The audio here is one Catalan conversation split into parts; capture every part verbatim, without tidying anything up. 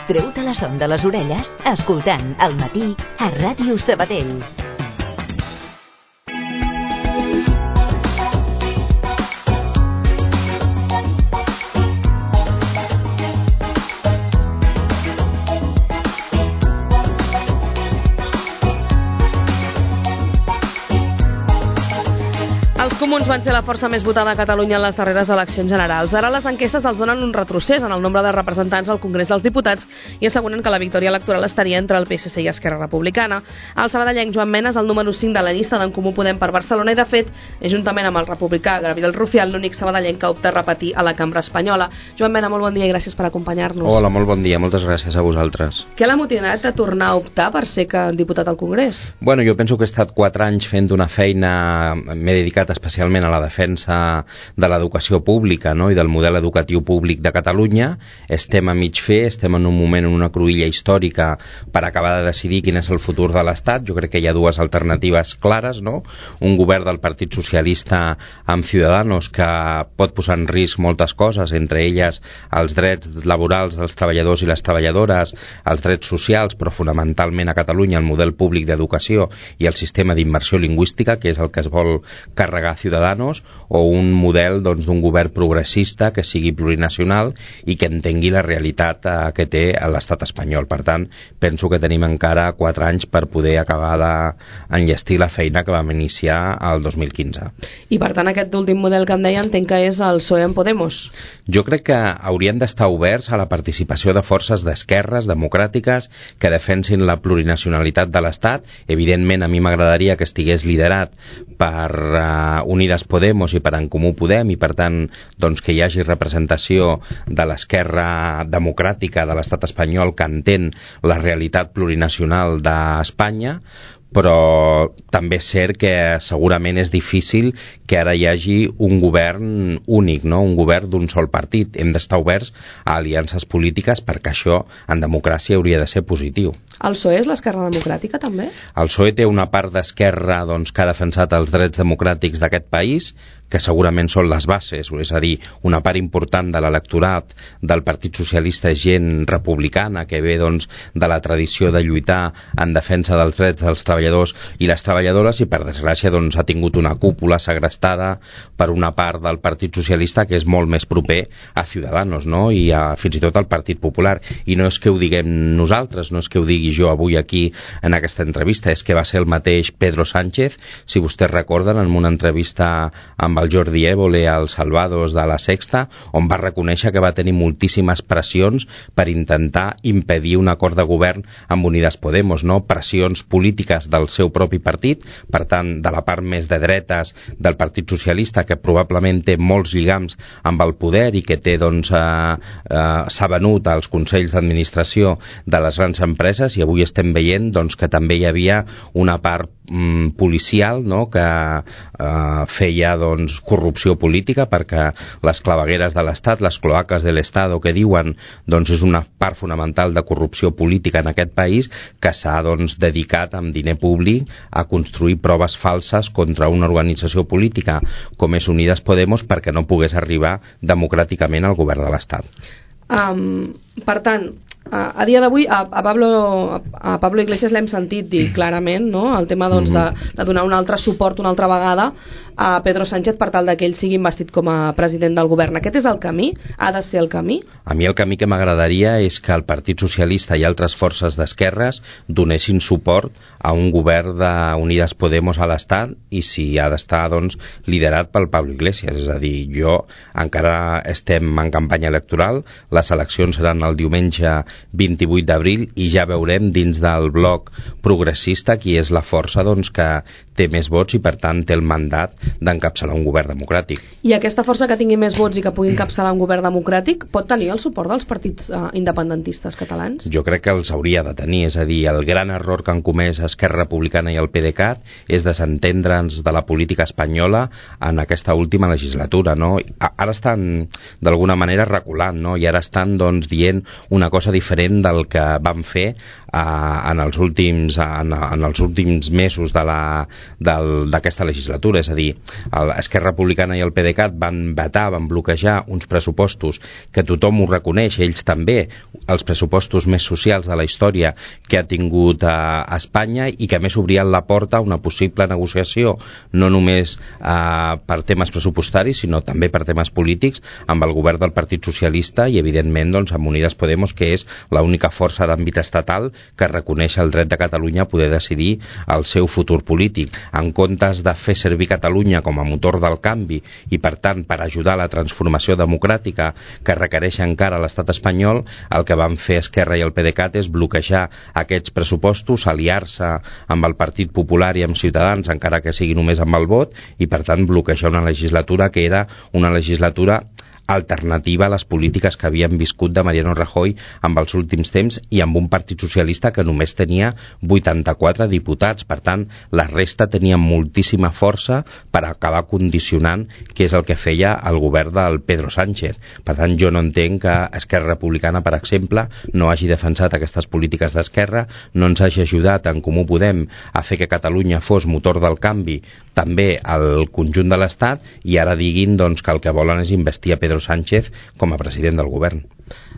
Treu-te la son de les orelles escoltant El Matí a Ràdio Sabadell. Els comuns van ser la força més votada a Catalunya en les darreres eleccions generals. Ara les enquestes els donen un retrocés en el nombre de representants al Congrés dels Diputats i asseguren que la victòria electoral estaria entre el P S C i Esquerra Republicana. El sabadellenc Joan Mena és el número cinc de la llista d'en Comú Podem per Barcelona i, de fet, és juntament amb el republicà Gabriel Rufián l'únic sabadellenc que opta a repetir a la cambra espanyola. Joan Mena, molt bon dia i gràcies per acompanyar-nos. Hola, molt bon dia, moltes gràcies a vosaltres. Què l'ha motivat a tornar a optar per ser diputat al Congrés? Bueno, jo penso que he estat quatre anys fent una feina, m'he dedicat especialment a la defensa de l'educació pública, no? I del model educatiu públic de Catalunya. Estem a mig fer, estem en un moment, en una cruïlla històrica per acabar de decidir quin és el futur de l'Estat. Jo crec que hi ha dues alternatives clares, no? Un govern del Partit Socialista amb Ciudadanos que pot posar en risc moltes coses, entre elles els drets laborals dels treballadors i les treballadores, els drets socials, però fonamentalment a Catalunya el model públic d'educació i el sistema d'immersió lingüística, que és el que es vol carregar Ciudadanos, o un model doncs, d'un govern progressista que sigui plurinacional i que entengui la realitat eh, que té l'estat espanyol. Per tant, penso que tenim encara quatre anys per poder acabar d'enllestir la feina que vam iniciar el dos mil quinze. I per tant aquest últim model que em deia entenc que és el P S O E amb Podemos. Jo crec que haurien d'estar oberts a la participació de forces d'esquerres democràtiques que defensin la plurinacionalitat de l'Estat. Evidentment, a mi m'agradaria que estigués liderat per uh, Unides Podemos i per En Comú Podem i per tant doncs, que hi hagi representació de l'esquerra democràtica de l'estat espanyol que entén la realitat plurinacional d'Espanya, però també és cert que segurament és difícil que ara hi hagi un govern únic, no? Un govern d'un sol partit. Hem d'estar oberts a aliances polítiques perquè això en democràcia hauria de ser positiu. El P S O E és l'esquerra democràtica també? El P S O E té una part d'esquerra doncs, que ha defensat els drets democràtics d'aquest país, que segurament són les bases, és a dir, una part important de l'electorat del Partit Socialista és gent republicana que ve doncs, de la tradició de lluitar en defensa dels drets dels treballadors i les treballadores i per desgràcia doncs, ha tingut una cúpula segrestada per una part del Partit Socialista que és molt més proper a Ciudadanos, no? I a, fins i tot al Partit Popular. I no és que ho diguem nosaltres, no és que ho digui jo avui aquí en aquesta entrevista, és que va ser el mateix Pedro Sánchez, si vostès recorden, en una entrevista amb el Jordi Évole als Salvados de la Sexta, on va reconèixer que va tenir moltíssimes pressions per intentar impedir un acord de govern amb Unides Podemos, no? Pressions polítiques del seu propi partit, per tant, de la part més de dretes del Partit Socialista, que probablement té molts lligams amb el poder i que té, doncs, eh, eh, s'ha venut als consells d'administració de les grans empreses, i avui estem veient doncs, que també hi havia una part mm, policial, no? que eh, feia doncs, corrupció política, perquè les clavegueres de l'Estat, les cloaques de l'Estat que diuen, doncs és una part fonamental de corrupció política en aquest país que s'ha doncs, dedicat amb diner públic a construir proves falses contra una organització política com és Unides Podemos perquè no pogués arribar democràticament al govern de l'Estat. Um, per tant, a, a dia d'avui a, a, Pablo, a Pablo Iglesias l'hem sentit dir clarament, no? El tema doncs, de, de donar un altre suport una altra vegada a Pedro Sánchez per tal que ell sigui investit com a president del govern. Aquest és el camí? Ha de ser el camí? A mi el camí que m'agradaria és que el Partit Socialista i altres forces d'esquerres donessin suport a un govern d'Unides Podemos a l'Estat i si ha d'estar doncs, liderat pel Pablo Iglesias. És a dir, jo encara estem en campanya electoral, les eleccions seran el diumenge vint-i-vuit d'abril i ja veurem dins del bloc progressista qui és la força doncs, que té més vots i per tant té el mandat d'encapçalar un govern democràtic. I aquesta força que tingui més vots i que pugui encapçalar un govern democràtic pot tenir el suport dels partits eh, independentistes catalans? Jo crec que els hauria de tenir, és a dir, el gran error que han comès Esquerra Republicana i el PDeCAT és desentendre'ns de la política espanyola en aquesta última legislatura, no? Ara estan d'alguna manera reculant, no? I ara estan doncs, dient una cosa diferent del que van fer eh, en, els últims, en, en els últims mesos de la, del, d'aquesta legislatura, és a dir, Esquerra Republicana i el PDeCAT van vetar, van bloquejar uns pressupostos que tothom ho reconeix, ells també, els pressupostos més socials de la història que ha tingut a Espanya, i que a més obrien la porta a una possible negociació, no només eh, per temes pressupostaris, sinó també per temes polítics, amb el govern del Partit Socialista i, evidentment, doncs, amb Unides Podemos, que és l'única força d'àmbit estatal que reconeix el dret de Catalunya a poder decidir el seu futur polític. En comptes de fer servir Catalunya com a motor del canvi i, per tant, per ajudar a la transformació democràtica que requereix encara l'estat espanyol, el que van fer Esquerra i el PDeCAT és bloquejar aquests pressupostos, aliar-se amb el Partit Popular i amb Ciutadans, encara que sigui només amb el vot, i, per tant, bloquejar una legislatura que era una legislatura alternativa a les polítiques que havien viscut de Mariano Rajoy amb els últims temps, i amb un Partit Socialista que només tenia vuitanta-quatre diputats. Per tant, la resta tenia moltíssima força per acabar condicionant què és el que feia el govern del Pedro Sánchez. Per tant, jo no entenc que Esquerra Republicana, per exemple, no hagi defensat aquestes polítiques d'esquerra, no ens hagi ajudat en Comú Podem a fer que Catalunya fos motor del canvi també al conjunt de l'Estat, i ara diguin doncs, que el que volen és investir a Pedro Sánchez com a president del govern.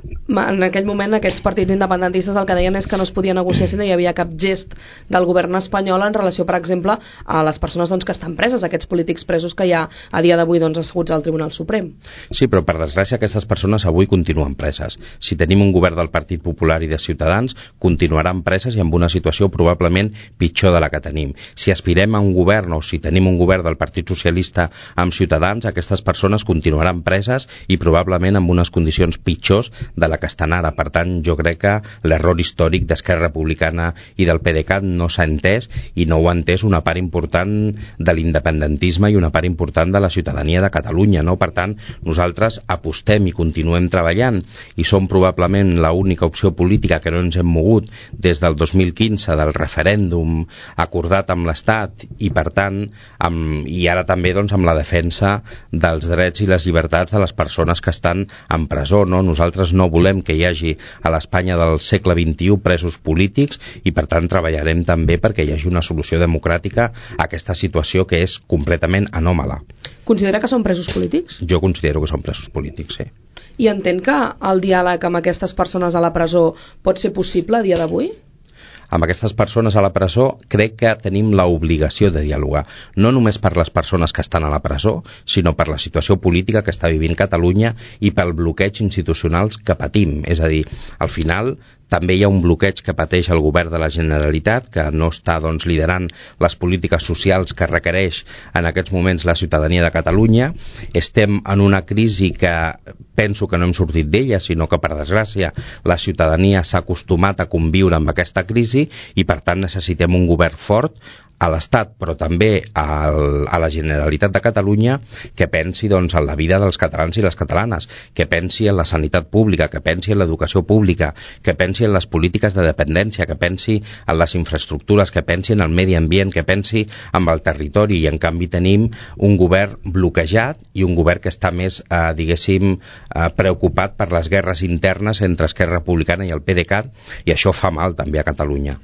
En aquell moment aquests partits independentistes el que deien és que no es podia negociar si no hi havia cap gest del govern espanyol en relació, per exemple, a les persones doncs, que estan preses, aquests polítics presos que hi ha a dia d'avui doncs, asseguts al Tribunal Suprem. Sí, però per desgràcia aquestes persones avui continuen preses. Si tenim un govern del Partit Popular i de Ciutadans, continuaran preses i amb una situació probablement pitjor de la que tenim. Si aspirem a un govern, o si tenim un govern del Partit Socialista amb Ciutadans, aquestes persones continuaran preses i probablement amb unes condicions pitjors de la que estan ara. Per tant, jo crec que l'error històric d'Esquerra Republicana i del PDeCAT no s'ha entès, i no ho ha entès una part important de l'independentisme i una part important de la ciutadania de Catalunya, no? Per tant, nosaltres apostem i continuem treballant, i som probablement l'única opció política que no ens hem mogut des del dos mil quinze, del referèndum acordat amb l'Estat, i per tant, amb, i ara també doncs, amb la defensa dels drets i les llibertats de les persones que estan en presó, no? Nosaltres no volem que hi hagi a l'Espanya del segle vint-i-u presos polítics, i per tant treballarem també perquè hi hagi una solució democràtica a aquesta situació que és completament anòmala. Considera que són presos polítics? Jo considero que són presos polítics, sí. I entén que el diàleg amb aquestes persones a la presó pot ser possible a dia d'avui? Amb aquestes persones a la presó crec que tenim l'obligació de dialogar, no només per les persones que estan a la presó, sinó per la situació política que està vivint Catalunya i pel bloqueig institucional que patim. És a dir, al final també hi ha un bloqueig que pateix el govern de la Generalitat, que no està doncs, liderant les polítiques socials que requereix en aquests moments la ciutadania de Catalunya. Estem en una crisi que penso que no hem sortit d'ella, sinó que, per desgràcia, la ciutadania s'ha acostumat a conviure amb aquesta crisi, i per tant necessitem un govern fort a l'Estat, però també al, a la Generalitat de Catalunya, que pensi doncs, en la vida dels catalans i les catalanes, que pensi en la sanitat pública, que pensi en l'educació pública, que pensi en les polítiques de dependència, que pensi en les infraestructures, que pensi en el medi ambient, que pensi en el territori, i en canvi tenim un govern bloquejat i un govern que està més, eh, diguéssim, eh, preocupat per les guerres internes entre Esquerra Republicana i el PDeCAT, i això fa mal també a Catalunya.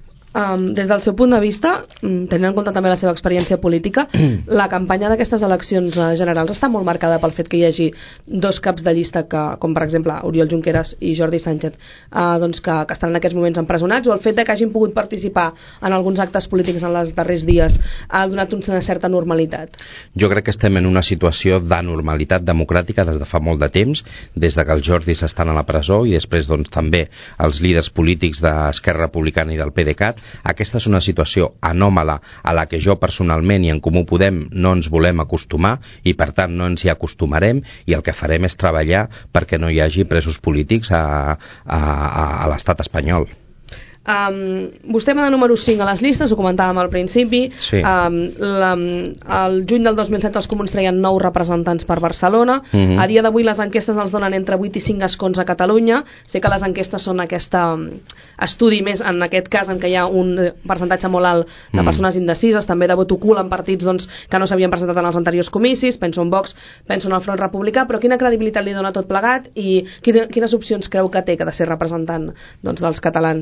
Um, des del seu punt de vista, tenint en compte també la seva experiència política, la campanya d'aquestes eleccions generals està molt marcada pel fet que hi hagi dos caps de llista, que, com per exemple Oriol Junqueras i Jordi Sánchez, uh, doncs que, que estan en aquests moments empresonats, o el fet de que hagin pogut participar en alguns actes polítics en els darrers dies ha donat una certa normalitat? Jo crec que estem en una situació d'anormalitat democràtica des de fa molt de temps, des de que els Jordis estan a la presó, i després doncs, també els líders polítics d'Esquerra Republicana i del PDeCAT. Aquesta és una situació anòmala a la que jo personalment i en Comú Podem no ens volem acostumar, i per tant no ens hi acostumarem, i el que farem és treballar perquè no hi hagi presos polítics a, a, a l'estat espanyol. Um, vostè va de número cinc a les llistes, ho comentàvem al principi. Sí. um, la, el juny del dos mil set els comuns treien nou representants per Barcelona. uh-huh. A dia d'avui les enquestes els donen entre vuit i cinc escons a Catalunya. Sé que les enquestes són aquest um, estudi més, en aquest cas en què hi ha un percentatge molt alt de uh-huh. persones indecises, també de vot ocult en partits doncs, que no s'havien presentat en els anteriors comicis. Penso en Vox, penso en el Front Republicà, però quina credibilitat li dona tot plegat, i quina, quines opcions creu que té que ha de ser representant doncs, dels catalans a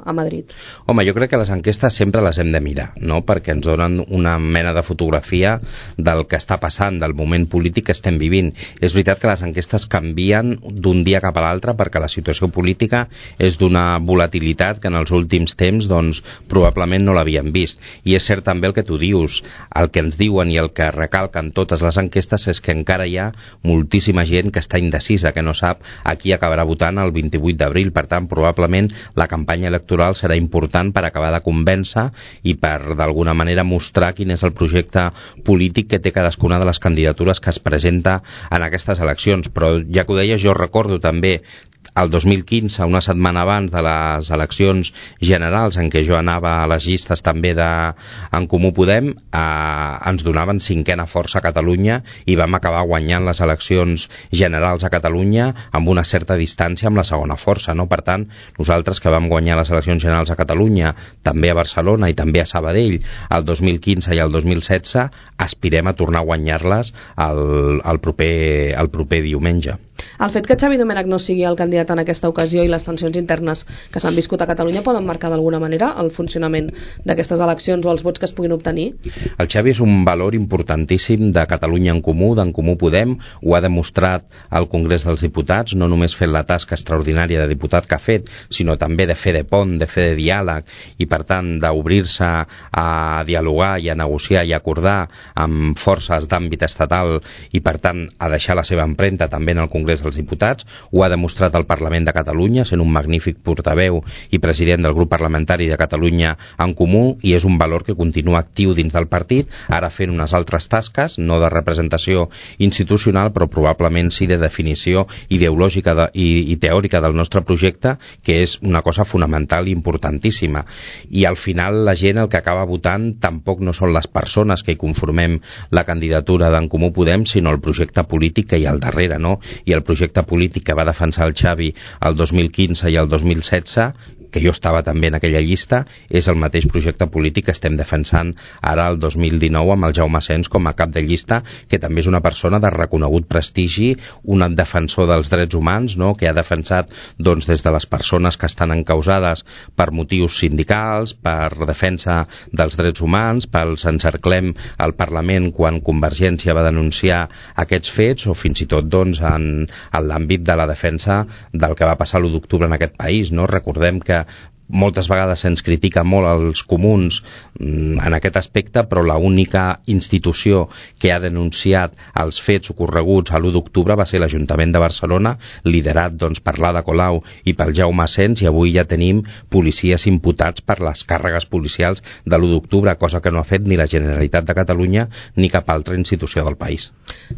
a Madrid? Home, jo crec que les enquestes sempre les hem de mirar, no? Perquè ens donen una mena de fotografia del que està passant, del moment polític que estem vivint. És veritat que les enquestes canvien d'un dia cap a l'altre perquè la situació política és d'una volatilitat que en els últims temps doncs, probablement no l'havíem vist. I és cert també el que tu dius, el que ens diuen i el que recalquen totes les enquestes és que encara hi ha moltíssima gent que està indecisa, que no sap a qui acabarà votant el vint-i-vuit d'abril. Per tant, probablement la campanya electoral serà important per acabar de convèncer i per d'alguna manera mostrar quin és el projecte polític que té cadascuna de les candidatures que es presenta en aquestes eleccions. Però ja que ho deia, jo recordo també el dos mil quinze, una setmana abans de les eleccions generals en què jo anava a les llistes també de En Comú Podem, eh, ens donaven cinquena força a Catalunya i vam acabar guanyant les eleccions generals a Catalunya amb una certa distància amb la segona força, no? Per tant, nosaltres que vam guanyar les eleccions generals a Catalunya, també a Barcelona i també a Sabadell el dos mil quinze i el dos mil setze, aspirem a tornar a guanyar-les el, el, proper, el proper diumenge. El fet que Xavi Domènech no sigui el candidat en aquesta ocasió i les tensions internes que s'han viscut a Catalunya poden marcar d'alguna manera el funcionament d'aquestes eleccions o els vots que es puguin obtenir? El Xavi és un valor importantíssim de Catalunya en Comú, d'en Comú Podem, ho ha demostrat al Congrés dels Diputats, no només fent la tasca extraordinària de diputat que ha fet, sinó també de fer de pont, de fer de diàleg i per tant d'obrir-se a dialogar i a negociar i a acordar amb forces d'àmbit estatal i per tant a deixar la seva empremta també en el Congrés dels Diputats. Ho ha demostrat al Parlament de Catalunya, sent un magnífic portaveu i president del grup parlamentari de Catalunya en Comú, i és un valor que continua actiu dins del partit, ara fent unes altres tasques, no de representació institucional, però probablement sí de definició ideològica de, i, i teòrica del nostre projecte, que és una cosa fonamental i importantíssima. I al final la gent el que acaba votant tampoc no són les persones que hi conformem la candidatura d'en Comú Podem, sinó el projecte polític que hi ha al darrere, no? I el projecte polític que va defensar el Xavi el dos mil quinze i el dos mil setze, que jo estava també en aquella llista, és el mateix projecte polític que estem defensant ara el dos mil dinou amb el Jaume Asens com a cap de llista, que també és una persona de reconegut prestigi, un defensor dels drets humans, no? Que ha defensat doncs, des de les persones que estan encausades per motius sindicals, per defensa dels drets humans, pels encerclem al Parlament quan Convergència va denunciar aquests fets, o fins i tot doncs, en, en l'àmbit de la defensa del que va passar l'u d'octubre en aquest país, no? Recordem que moltes vegades se'ns critica molt als comuns en aquest aspecte, però l'única institució que ha denunciat els fets ocorreguts a l'u d'octubre va ser l'Ajuntament de Barcelona, liderat doncs, per l'Ada Colau i pel Jaume Asens, i avui ja tenim policies imputats per les càrregues policials de l'u d'octubre, cosa que no ha fet ni la Generalitat de Catalunya ni cap altra institució del país.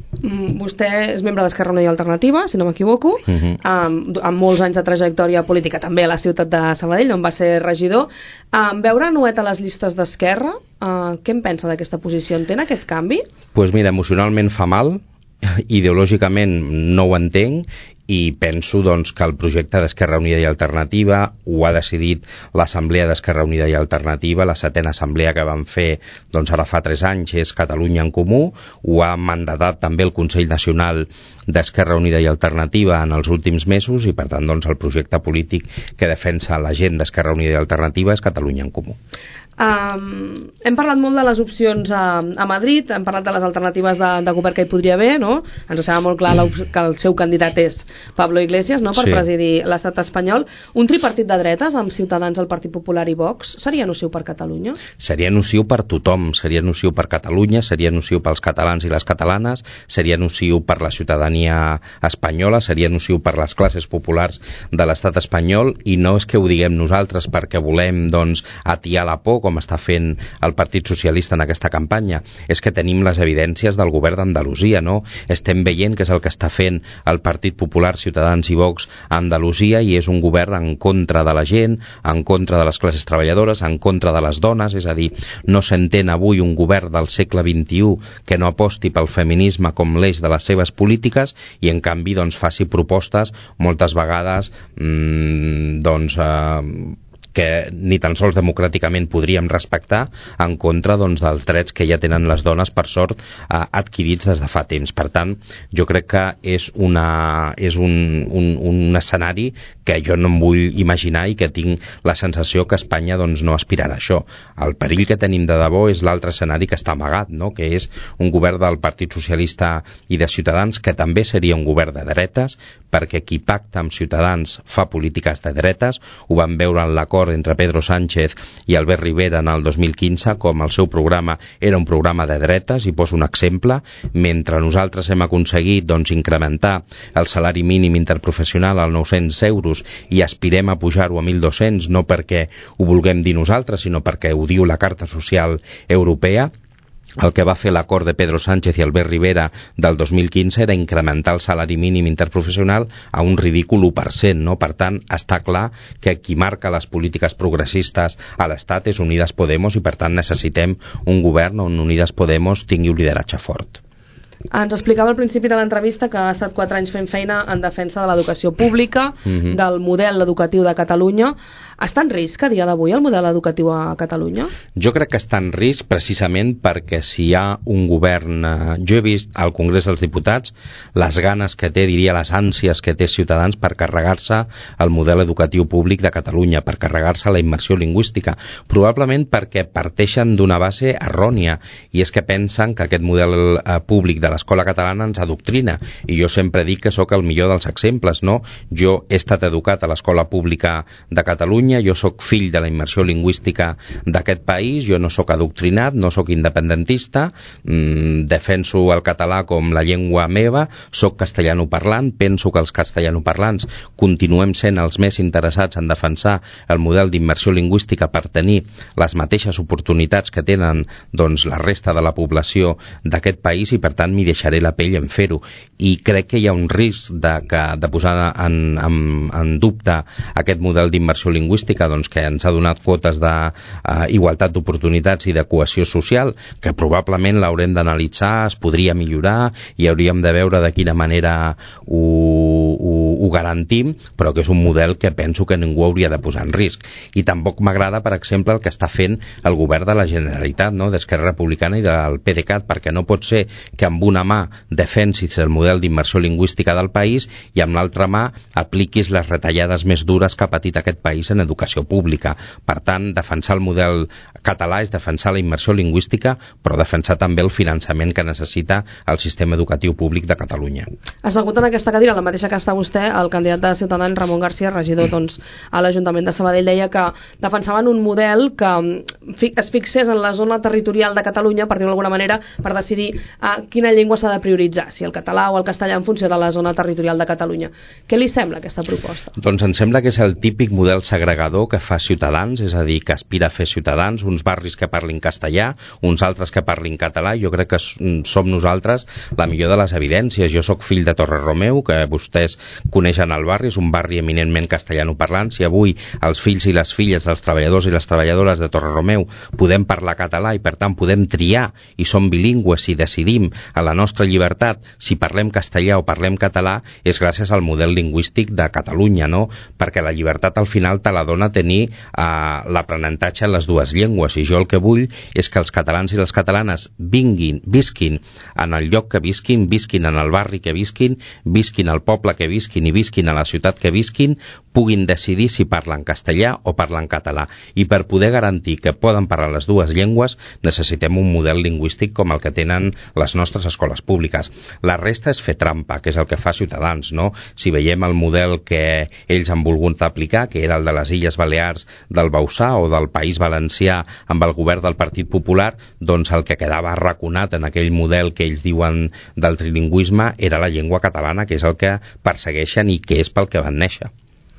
Vostè és membre d'Esquerra Unida i Alternativa, si no m'equivoco, uh -huh. amb, amb molts anys de trajectòria política també a la ciutat de Sabadell, on va ser regidor. En veure Nuet a les llistes d'Esquerra, uh, què en pensa d'aquesta posició? Entén aquest canvi? Doncs pues mira, emocionalment fa mal, ideològicament no ho entenc, i penso doncs, que el projecte d'Esquerra Unida i Alternativa ho ha decidit l'Assemblea d'Esquerra Unida i Alternativa, la setena assemblea que van fer doncs, ara fa tres anys, és Catalunya en Comú, ho ha mandatat també el Consell Nacional d'Esquerra Unida i Alternativa en els últims mesos, i per tant doncs, el projecte polític que defensa la gent d'Esquerra Unida i Alternativa és Catalunya en Comú. Um, hem parlat molt de les opcions a, a Madrid, hem parlat de les alternatives de, de govern que hi podria haver, no? Ens sembla molt clar que el seu candidat és Pablo Iglesias, no?, per sí. presidir l'estat espanyol. Un tripartit de dretes amb Ciutadans, el Partit Popular i Vox seria nociu per Catalunya? Seria nociu per tothom, seria nociu per Catalunya, seria nociu pels catalans i les catalanes, seria nociu per la ciutadania espanyola, seria nociu per les classes populars de l'estat espanyol, i no és que ho diguem nosaltres perquè volem doncs, atiar la por, com està fent el Partit Socialista en aquesta campanya, és que tenim les evidències del govern d'Andalusia, no? Estem veient que és el que està fent el Partit Popular, Ciutadans i Vox a Andalusia, i és un govern en contra de la gent, en contra de les classes treballadores, en contra de les dones, és a dir, no s'entén avui un govern del segle vint-i-u que no aposti pel feminisme com l'eix de les seves polítiques, i en canvi doncs faci propostes moltes vegades mmm, doncs... Eh, que ni tan sols democràticament podríem respectar, en contra doncs, dels drets que ja tenen les dones, per sort, eh, adquirits des de fa temps. Per tant, jo crec que és, una, és un, un, un escenari que jo no em vull imaginar i que tinc la sensació que Espanya doncs, no aspirarà a això. El perill que tenim de debò és l'altre escenari que està amagat, no? Que és un govern del Partit Socialista i de Ciutadans, que també seria un govern de dretes, perquè qui pacta amb Ciutadans fa polítiques de dretes. Ho vam veure en l'acord entre Pedro Sánchez i Albert Rivera en el dos mil quinze, com el seu programa era un programa de dretes, i poso un exemple. Mentre nosaltres hem aconseguit doncs, incrementar el salari mínim interprofessional als nou-cents euros i aspirem a pujar-ho a mil dos-cents, no perquè ho vulguem dir nosaltres, sinó perquè ho diu la Carta Social Europea, el que va fer l'acord de Pedro Sánchez i Albert Rivera del dos mil quinze era incrementar el salari mínim interprofessional a un ridícul u per cent, no? Per tant, està clar que qui marca les polítiques progressistes a l'Estat és Unidas Podemos, i per tant necessitem un govern on Unidas Podemos tingui un lideratge fort. Ens explicava al principi de l'entrevista que ha estat quatre anys fent feina en defensa de l'educació pública, mm-hmm. del model educatiu de Catalunya. Està en risc a dia d'avui el model educatiu a Catalunya? Jo crec que està en risc precisament perquè si hi ha un govern... Eh, jo he vist al Congrés dels Diputats les ganes que té, diria les ànsies que té Ciutadans per carregar-se el model educatiu públic de Catalunya, per carregar-se la immersió lingüística, probablement perquè parteixen d'una base errònia, i és que pensen que aquest model eh, públic de l'escola catalana ens adoctrina, i jo sempre dic que sóc el millor dels exemples, no? Jo he estat educat a l'escola pública de Catalunya, jo sóc fill de la immersió lingüística d'aquest país, jo no sóc adoctrinat, no sóc independentista, mmm, defenso el català com la llengua meva, sóc castellanoparlant, penso que els castellanoparlants continuem sent els més interessats en defensar el model d'immersió lingüística per tenir les mateixes oportunitats que tenen doncs, la resta de la població d'aquest país, i per tant m'hi deixaré la pell en fer-ho. I crec que hi ha un risc de, que, de posar en, en, en dubte aquest model d'immersió lingüística, doncs, que ens ha donat quotes d'igualtat uh, d'oportunitats i de cohesió social, que probablement l'haurem d'analitzar, es podria millorar i hauríem de veure de quina manera ho, ho, ho garantim, però que és un model que penso que ningú hauria de posar en risc. I tampoc m'agrada, per exemple, el que està fent el govern de la Generalitat, no? d'Esquerra Republicana i del PDeCAT, perquè no pot ser que amb una mà defensis el model d'immersió lingüística del país i amb l'altra mà apliquis les retallades més dures que ha patit aquest país en educació pública. Per tant, defensar el model català és defensar la immersió lingüística, però defensar també el finançament que necessita el sistema educatiu públic de Catalunya. Assegut en aquesta cadira, la mateixa que està vostè, el candidat de Ciutadans, Ramon García, regidor doncs, a l'Ajuntament de Sabadell, deia que defensaven un model que es fixés en la zona territorial de Catalunya, per dir-ho d'alguna manera, per decidir a quina llengua s'ha de prioritzar, si el català o el castellà, en funció de la zona territorial de Catalunya. Què li sembla aquesta proposta? Doncs em sembla que és el típic model segregador que fa Ciutadans, és a dir, que aspira a fer Ciutadans, uns barris que parlin castellà, uns altres que parlin català. Jo crec que som nosaltres la millor de les evidències. Jo sóc fill de Torreромeu, que vostès coneixen el barri, és un barri eminentment castellanoparlant. Si avui els fills i les filles dels treballadors i les treballadores de Torreромeu podem parlar català i per tant podem triar i som bilingües i decidim a la nostra llibertat si parlem castellà o parlem català, és gràcies al model lingüístic de Catalunya, no? Perquè la llibertat al final te la dona tenir eh, l'aprenentatge en les dues llengües, i jo el que vull és que els catalans i les catalanes vinguin, visquin en el lloc que visquin, visquin en el barri que visquin, visquin al poble que visquin i visquin a la ciutat que visquin, puguin decidir si parlen castellà o parlen català. I per poder garantir que poden parlar les dues llengües necessitem un model lingüístic com el que tenen les nostres escoles públiques. La resta és fer trampa, que és el que fa Ciutadans, no? Si veiem el model que ells han volgut aplicar, que era el de les Illes Balears del Bausà o del País Valencià amb el govern del Partit Popular, doncs el que quedava arraconat en aquell model que ells diuen del trilingüisme era la llengua catalana, que és el que persegueixen i que és pel que van néixer.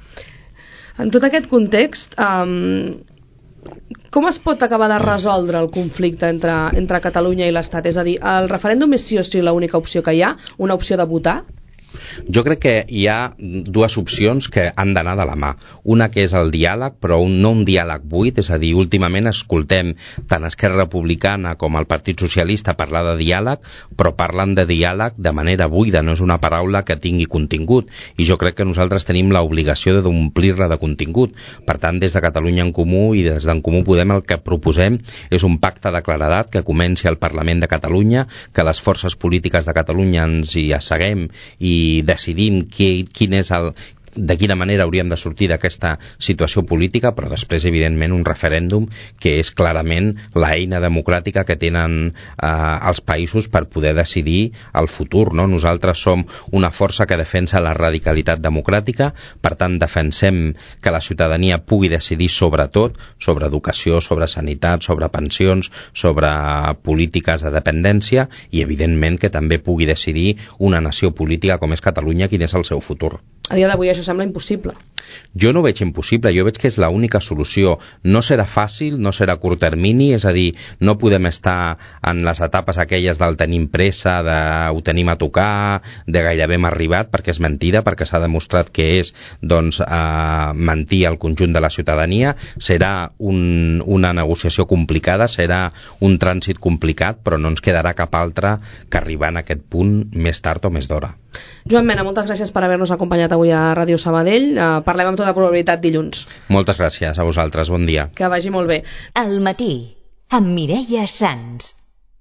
En tot aquest context, um, com es pot acabar de resoldre el conflicte entre, entre Catalunya i l'Estat? És a dir, el referèndum és sí o sí l'única opció que hi ha? Una opció de votar? Jo crec que hi ha dues opcions que han d'anar de la mà. Una que és el diàleg, però un, no un diàleg buit, és a dir, últimament escoltem tant Esquerra Republicana com el Partit Socialista parlar de diàleg, però parlen de diàleg de manera buida, no és una paraula que tingui contingut, i jo crec que nosaltres tenim l'obligació d'omplir-la de contingut. Per tant, des de Catalunya en Comú i des d'en Comú Podem el que proposem és un pacte de claredat que comenci al Parlament de Catalunya, que les forces polítiques de Catalunya ens hi asseguem i i decidim qui, quin és el, de quina manera hauríem de sortir d'aquesta situació política, però després, evidentment, un referèndum que és clarament l'eina democràtica que tenen eh, els països per poder decidir el futur, no? Nosaltres som una força que defensa la radicalitat democràtica, per tant, defensem que la ciutadania pugui decidir sobre tot, sobre educació, sobre sanitat, sobre pensions, sobre polítiques de dependència, i, evidentment, que també pugui decidir una nació política com és Catalunya quin és el seu futur. A dia d'avui això sembla impossible. Jo no ho veig impossible, jo veig que és l'única solució. No serà fàcil, no serà a curt termini, és a dir, no podem estar en les etapes aquelles del tenim pressa, de ho tenim a tocar, de gairebé hem arribat, perquè és mentida, perquè s'ha demostrat que és doncs, eh, mentir al conjunt de la ciutadania. Serà un, una negociació complicada, serà un trànsit complicat, però no ens quedarà cap altre que arribar en aquest punt més tard o més d'hora. Joan Mena, moltes gràcies per haver-nos acompanyat avui a Ràdio Sabadell. Uh, parlem amb tota probabilitat dilluns. Moltes gràcies a vosaltres, bon dia. Que vagi molt bé. Al matí, amb Mireia Sans.